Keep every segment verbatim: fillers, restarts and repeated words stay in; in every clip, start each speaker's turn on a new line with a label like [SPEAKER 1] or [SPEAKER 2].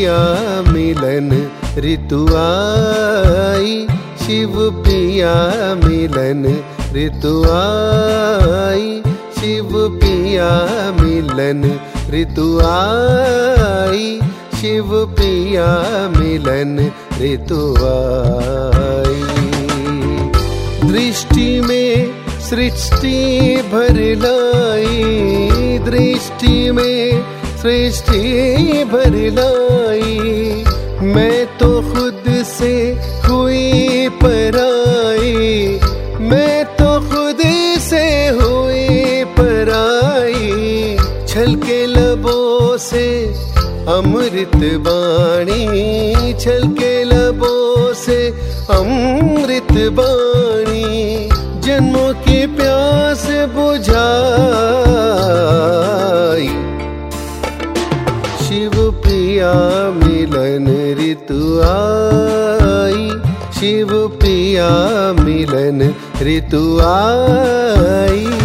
[SPEAKER 1] पिया मिलन ऋतु आई, शिव पिया मिलन ऋतु आई, शिव पिया मिलन ऋतु आई, शिव पिया मिलन ऋतु आई। दृष्टि में सृष्टि भर लाई, दृष्टि में सृष्टि भर लाई, मैं तो खुद से हुई पराई, मैं तो खुद से हुई पराई। छलके लबों से अमृत वाणी, छलके लबों से अमृत वाणी, जन्मों की प्यास बुझाई। शिव पिया मिलन ऋतु आई, शिव पिया मिलन ऋतु आई।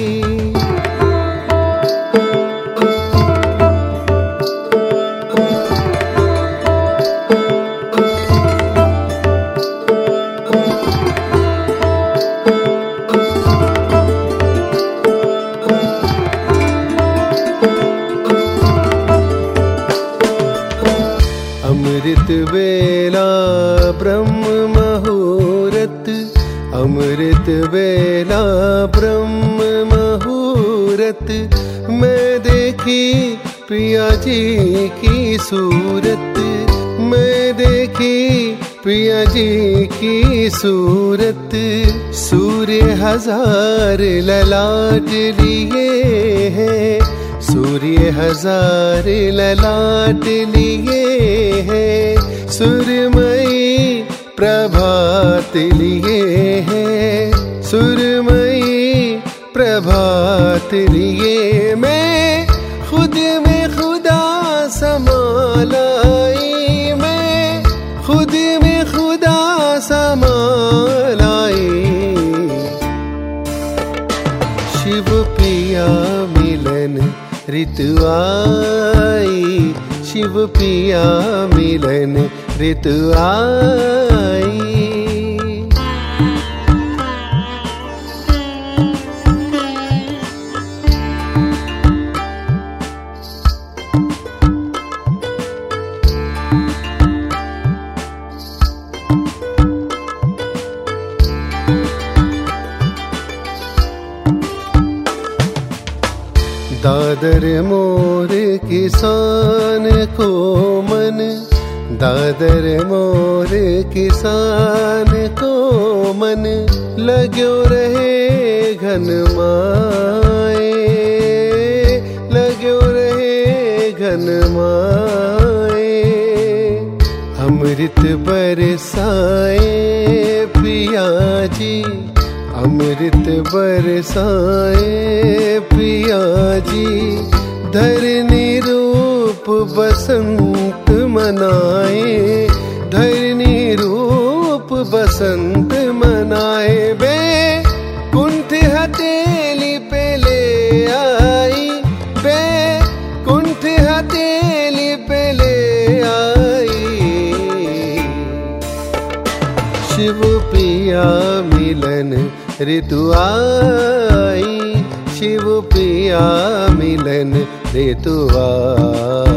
[SPEAKER 1] अमृत वेला ब्रह्म मुहूर्त, अमृत वेला ब्रह्म मुहूर्त, मैं देखी प्रिया जी की सूरत, मैं देखी प्रिया जी की सूरत। सूर्य हजार ललाट लिए हैं, सूर्य हजार ललाट लिए हैं, सुरमयी प्रभात लिए हैं, सुरमयी प्रभात लिए। मैं खुद में खुदा समालाई, मैं खुद में खुदा समालाई। शिव पिया मिलन ऋतु आई, शिव पिया मिलन ऋतु आई। दादर मोर किसान को मन, दादर मोर किसान को मन, लाग्यो रहे घन माए, लाग्यो रहे घन माए। अमृत बरसाए पिया जी, अमृत बरसाए पिया जी, धरनी रूप बसंत मनाए, धरनी रूप बसंत मनाए। बे कुंठ हथेली पे ले आई, बे कुंठ हथेली पे ले आई। शिव पिया मिलन ऋतु आई, शिव पिया मिलन ऋतु आई।